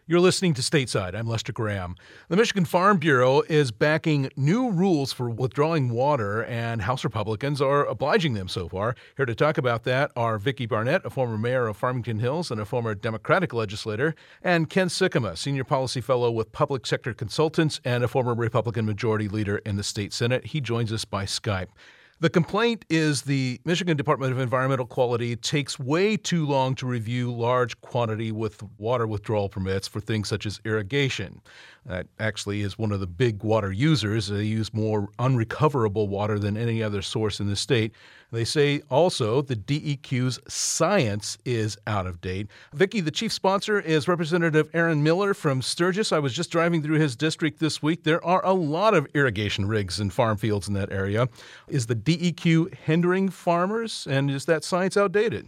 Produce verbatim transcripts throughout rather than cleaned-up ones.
You're listening to Stateside. I'm Lester Graham. The Michigan Farm Bureau is backing new rules for withdrawing water, and House Republicans are obliging them so far. Here to talk about that are Vicki Barnett, a former mayor of Farmington Hills and a former Democratic legislator, and Ken Sikkema, senior policy fellow with Public Sector Consultants and a former Republican majority leader in the state Senate. He joins us by Skype. The complaint is the Michigan Department of Environmental Quality takes way too long to review large quantity with water withdrawal permits for things such as irrigation. That actually is one of the big water users. They use more unrecoverable water than any other source in the state. They say also the D E Q's science is out of date. Vicki, the chief sponsor is Representative Aaron Miller from Sturgis. I was just driving through his district this week. There are a lot of irrigation rigs and farm fields in that area. Is the D E Q hindering farmers, and is that science outdated?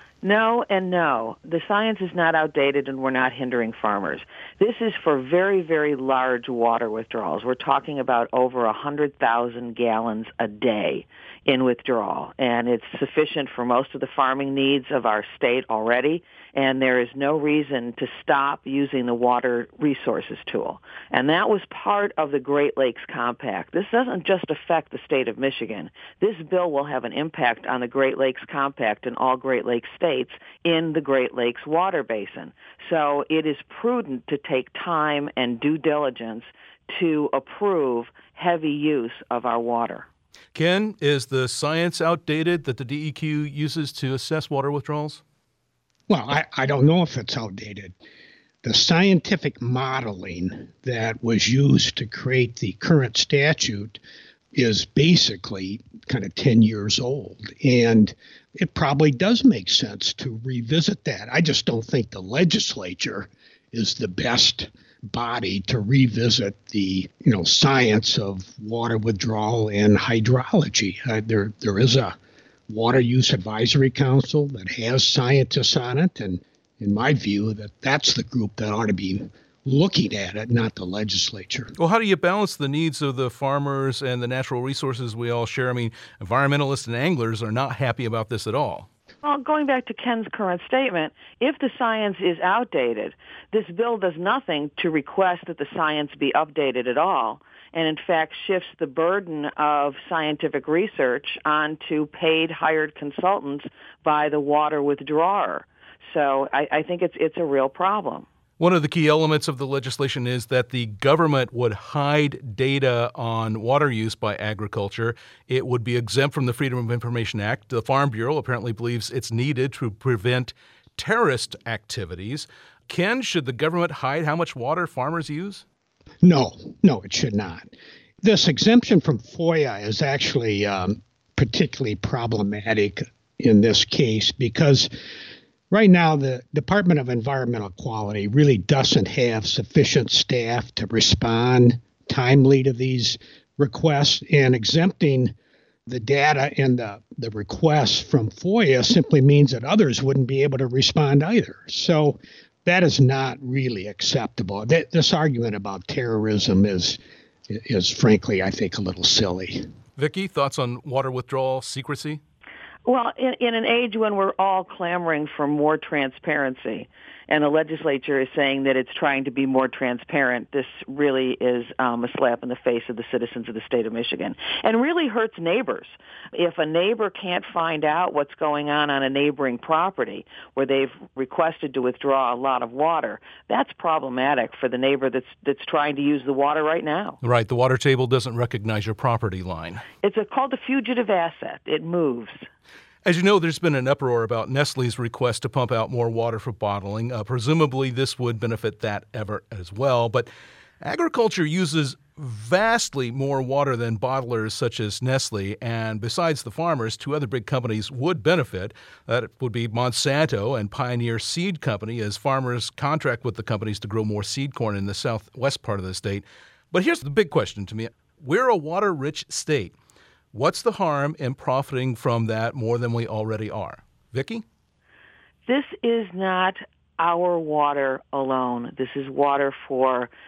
No and no. The science is not outdated, and we're not hindering farmers. This is for very, very large water withdrawals. We're talking about over one hundred thousand gallons a day in withdrawal, and it's sufficient for most of the farming needs of our state already, and there is no reason to stop using the water resources tool. And that was part of the Great Lakes Compact. This doesn't just affect the state of Michigan. This bill will have an impact on the Great Lakes Compact and all Great Lakes states in the Great Lakes water basin. So it is prudent to take time and due diligence to approve heavy use of our water. Ken, is the science outdated that the D E Q uses to assess water withdrawals? Well, I, I don't know if it's outdated. The scientific modeling that was used to create the current statute is basically kind of ten years old. And it probably does make sense to revisit that. I just don't think the legislature is the best body to revisit the, you know, science of water withdrawal and hydrology. Uh, there, there is a Water Use Advisory Council that has scientists on it, and in my view, that that's the group that ought to be looking at it, not the legislature. Well, how do you balance the needs of the farmers and the natural resources we all share? I mean, environmentalists and anglers are not happy about this at all. Well, going back to Ken's current statement, if the science is outdated, this bill does nothing to request that the science be updated at all, and in fact shifts the burden of scientific research onto paid hired consultants by the water withdrawer. So I, I think it's it's a real problem. One of the key elements of the legislation is that the government would hide data on water use by agriculture. It would be exempt from the Freedom of Information Act. The Farm Bureau apparently believes it's needed to prevent terrorist activities. Ken, should the government hide how much water farmers use? No, no, it should not. This exemption from FOIA is actually um, particularly problematic in this case because right now, the Department of Environmental Quality really doesn't have sufficient staff to respond timely to these requests, and exempting the data and the, the requests from FOIA simply means that others wouldn't be able to respond either. So that is not really acceptable. Th- this argument about terrorism is, is frankly, I think, a little silly. Vicki, thoughts on water withdrawal secrecy? Well, in, in an age when we're all clamoring for more transparency, and the legislature is saying that it's trying to be more transparent, this really is um, a slap in the face of the citizens of the state of Michigan, and really hurts neighbors. If a neighbor can't find out what's going on on a neighboring property where they've requested to withdraw a lot of water, that's problematic for the neighbor that's that's trying to use the water right now. Right. The water table doesn't recognize your property line. It's a, called a fugitive asset. It moves. As you know, there's been an uproar about Nestle's request to pump out more water for bottling. Uh, presumably, this would benefit that effort as well. But agriculture uses vastly more water than bottlers such as Nestle. And besides the farmers, two other big companies would benefit. That would be Monsanto and Pioneer Seed Company, as farmers contract with the companies to grow more seed corn in the southwest part of the state. But here's the big question to me. We're a water-rich state. What's the harm in profiting from that more than we already are? Vicki? This is not our water alone. This is water for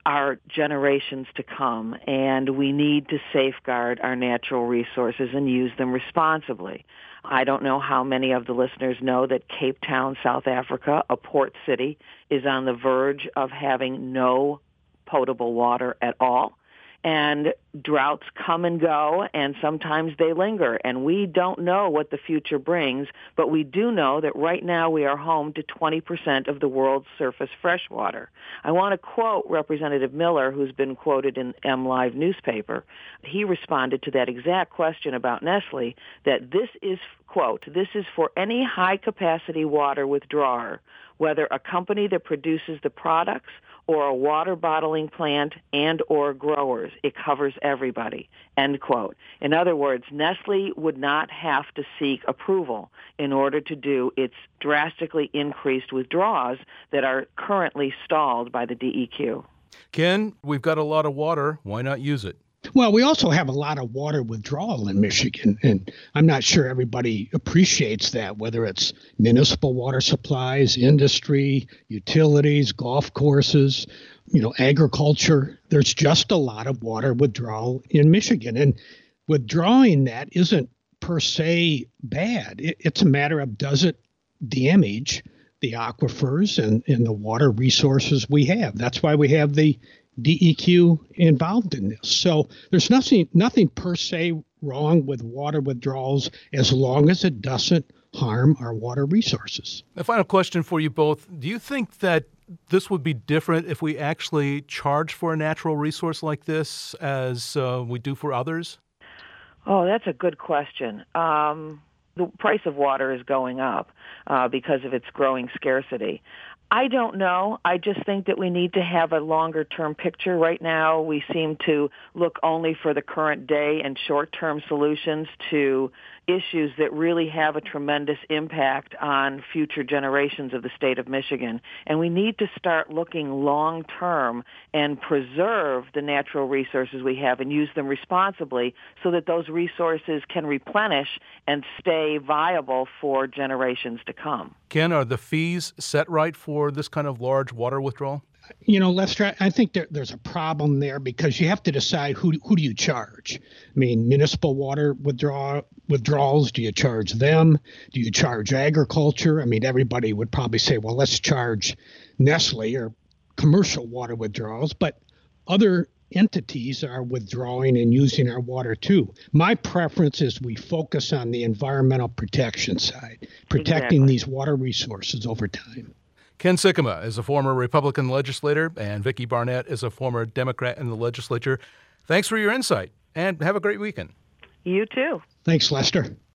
our generations to come, and we need to safeguard our natural resources and use them responsibly. I don't know how many of the listeners know that Cape Town, South Africa, a port city, is on the verge of having no potable water at all. And droughts come and go, and sometimes they linger. And we don't know what the future brings, but we do know that right now we are home to twenty percent of the world's surface freshwater. I want to quote Representative Miller, who's been quoted in M Live newspaper. He responded to that exact question about Nestle, that this is, quote, this is for any high-capacity water withdrawer, whether a company that produces the products or a water bottling plant and or growers. It covers everybody, end quote. In other words, Nestle would not have to seek approval in order to do its drastically increased withdrawals that are currently stalled by the D E Q. Ken, we've got a lot of water. Why not use it? Well, we also have a lot of water withdrawal in Michigan, and I'm not sure everybody appreciates that, whether it's municipal water supplies, industry, utilities, golf courses, you know, agriculture. There's just a lot of water withdrawal in Michigan, and withdrawing that isn't per se bad. It, it's a matter of, does it damage the aquifers and, and the water resources we have? That's why we have the D E Q involved in this. So there's nothing nothing per se wrong with water withdrawals as long as it doesn't harm our water resources. A final question for you both. Do you think that this would be different if we actually charge for a natural resource like this as uh, we do for others? Oh, that's a good question. Um, the price of water is going up uh, because of its growing scarcity. I don't know. I just think that we need to have a longer-term picture. Right now, we seem to look only for the current day and short-term solutions to issues that really have a tremendous impact on future generations of the state of Michigan. And we need to start looking long-term and preserve the natural resources we have and use them responsibly so that those resources can replenish and stay viable for generations to come. Ken, are the fees set right for this kind of large water withdrawal? You know, Lester, I think there, there's a problem there because you have to decide who who do you charge. I mean, municipal water withdraw withdrawals, do you charge them? Do you charge agriculture? I mean, everybody would probably say, well, let's charge Nestle or commercial water withdrawals, but other entities are withdrawing and using our water too. My preference is we focus on the environmental protection side, protecting Exactly. these water resources over time. Ken Sikkema is a former Republican legislator, and Vicki Barnett is a former Democrat in the legislature. Thanks for your insight, and have a great weekend. You too. Thanks, Lester.